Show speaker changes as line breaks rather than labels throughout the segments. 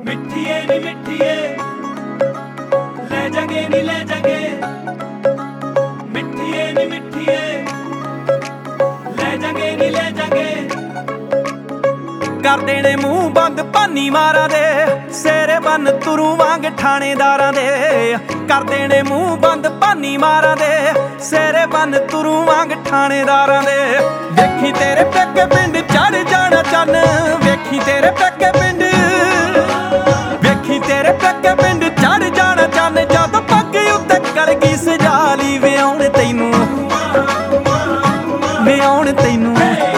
ਮਿੱਠੀਏ ਨੀ ਮਿੱਠੀਏ ਲੈ ਜਾਗੇ ਨੀ ਲੈ ਜਾਗੇ, ਮਿੱਠੀਏ ਨੀ ਮਿੱਠੀਏ ਲੈ ਜਾਗੇ ਨੀ ਲੈ ਜਾਗੇ।
ਕਰ ਦੇਣੇ ਮੂੰਹ ਬੰਦ ਭਾਨੀ ਮਾਰਾਂ ਦੇ, ਸੇਰੇ ਬੰਨ ਤੁਰੂ ਵਾਂਗ ਠਾਣੇਦਾਰਾਂ ਦੇ। ਕਰ ਦੇਣੇ ਮੂੰਹ ਬੰਦ ਭਾਨੀ ਮਾਰਾਂ ਦੇ, ਸੇਰੇ ਬੰਨ ਤੁਰੂ ਵਾਂਗ ਠਾਣੇਦਾਰਾਂ ਦੇ। ਵੇਖੀ ਤੇਰੇ ਪੇਕੇ ਪਿੰਡ ਚੜ ਜਾਣਾ ਚੰਨ, ਵੇਖੀ ਤੇਰੇ ਪੇਕੇ ਪਿੰਡ, ਵੇਖੀ ਤੇਰੇ ਪੇਕੇ ਪਿੰਡ ਚੜ ਜਾਣਾ ਚੰਨ। ਜਦੋਂ ਪੱਗ ਉੱਤੇ ਕਲਗੀ ਸਜਾ ਲਈ, ਵਿਆਹੁਣ ਤੈਨੂੰ, ਵਿਆਹੁਣ ਤੈਨੂੰ,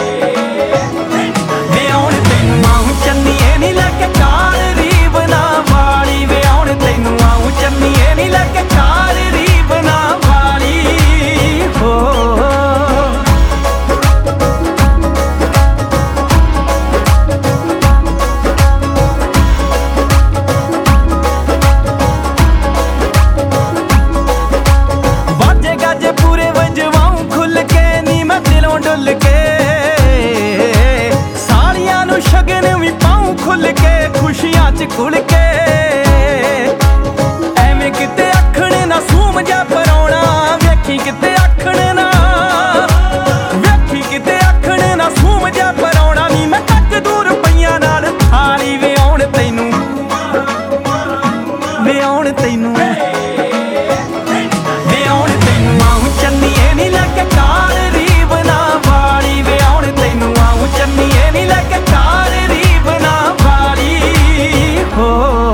ਵਿਆਹੁਣ ਤੈਨੂੰ ਆਉਂ ਚੰਨੀਏ ਨੀ ਲੈ ਕੇ ਕਾਲ ਰੀਬ ਨਾ ਵਾਲੀ। ਵਿਆਹੁਣ ਤੈਨੂੰ ਆਉਂ ਚੰਨੀਏ ਨੀ ਲੈ ਕੇ ਕਾਲ ਰੀਬ ਨਾ ਵਾਲੀ ਹੋ। ਬਾਜੇ ਗਾਜੇ ਪੂਰੇ ਵਜਵਾਉਂ ਖੁੱਲ ਕੇ ਨੀ ਮੈਂ ਦਿਲੋਂ ਡੁੱਲ ਕੇ। ਸਾਲੀਆਂ ਨੂੰ ਸ਼ਗਨ ਵੀ ਪਾਉਂ ਖੁੱਲ ਕੇ, ਖੁਸ਼ੀਆਂ ਚ ਘੁਲ ਕੇ। ਐਵੇਂ ਕਿਤੇ ਆਖਣ ਨਾ ਸੂਮ ਜਾ ਪਰਾਉਣਾ, ਵੇਖੀ ਕਿਤੇ ਆਖਣ ਨਾ, ਵੇਖੀ ਕਿਤੇ ਆਖਣ ਨਾ ਸੂਮ ਜਾ ਪਰਾਉਣਾ। ਨੀ ਮੈਂ ਟੱਕ ਦੂਰ ਪਈਆਂ ਨਾਲ ਥਾਲੀ, ਵਿਆਹੁਣ ਤੈਨੂੰ, ਵਿਆਹੁਣ ਤੈਨੂੰ, ਵਿਆਹੁਣ ਤੈਨੂੰ ਆਉਂ ਚੰਨੀਏ ਨੀ ਲੈ ਕੇ ਕਾਲ ਰੀਬ ਨਾ ਵਾਲੀ। ਵਿਆਹੁਣ ਤੈਨੂੰ ਆਉਂ ਚੰਨੀਏ ਨੀ ਲੈ ਕੇ ਕਾਲ ਰੀਬ ਨਾ ਵਾਲੀ ਹੋ।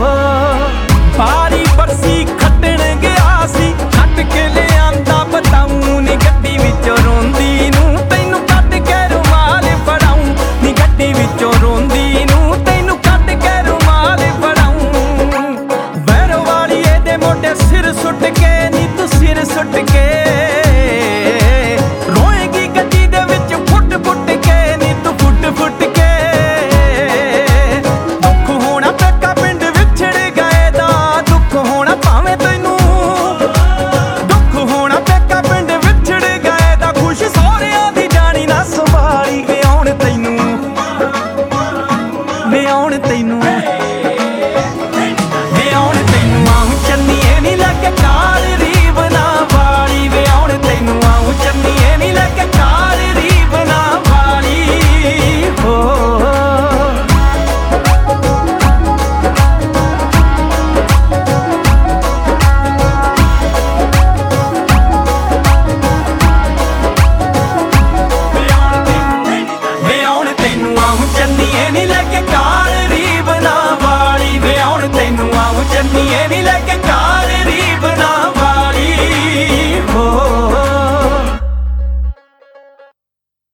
ਬਾਰੀ ਬਰਸੀ ਖੱਟਣ ਗਿਆ ਸੀ, ਖੱਟ ਕੇ ਲਿਆਂਦਾ ਬਤਾਊਂ ਨੀ ਗੱਡੀ ਵਿੱਚੋਂ ਰੋਂਦੀ ਨੂੰ, ਤੈਨੂੰ ਕੱਢ ਕੇ ਰੁਮਾਲ ਫੜਾਊਂ ਨੀ ਗੱਡੀ ਵਿੱਚੋਂ ਰੋਂਦੀ ਨੂੰ, ਤੈਨੂੰ ਕੱਢ ਕੇ ਰੁਮਾਲ ਫੜਾਊਂ। ਬੈਰੋ ਵਾਲੀ ਇਹਦੇ ਮੋਢੇ ਸਿਰ ਸੁੱਟ ਕੇ ਨੀ ਤੂੰ ਸਿਰ ਸੁੱਟ ਕੇ। ਰੋਏਗੀ ਗੱਡੀ ਦੇ ਵਿੱਚ ਫੁੱਟ ਫੁੱਟ ਕੇ ਨੀ ਤੂੰ ਫੁੱਟ ਫੁੱਟ ਕੇ। ਦੁੱਖ ਹੋਣਾ ਪੇਕਾ ਪਿੰਡ ਵਿਛੜ ਗਏ ਦਾ, ਦੁੱਖ ਹੋਣਾ ਭਾਵੇਂ ਤੈਨੂੰ, ਦੁੱਖ ਹੋਣਾ ਪੇਕਾ ਪਿੰਡ ਵਿਛੜ ਗਏ ਦਾ। ਖੁਸ਼ ਸਹੁਰਿਆਂ ਦੀ ਜਾਣੀ ਨਾ ਸੰਭਾਲੀ, ਵਿਆਹੁਣ ਤੈਨੂੰ, ਵਿਆਹੁਣ ਤੈਨੂੰ, ਵਿਆਹੁਣ ਤੈਨੂੰ ਆਉਂ ਚੰਨੀਏ ਨੀ ਲੈ ਕੇ ਕਾਲ ਰੀਬ ਨਾ ਵਾਲੀ। ਵਿਆਹੁਣ ਤੈਨੂੰ ਆਉਂ ਚੰਨੀਏ ਨੀ ਲੈ ਕੇ ਕਾਲ ਰੀਬ ਨਾ ਵਾਲੀ ਹੋ। ਵਿਆਹੁਣ ਤੈਨੂੰ ਆਉਂ ਚੰਨੀਏ ਨੀ ਲੈ ਕੇ ਕਾਲ ਰੀਬ ਨਾ ਵਾਲੀ। ਵਿਆਹੁਣ ਤੈਨੂੰ ਆਉਂ ਚੰਨੀਏ ਨੀ ਲੈ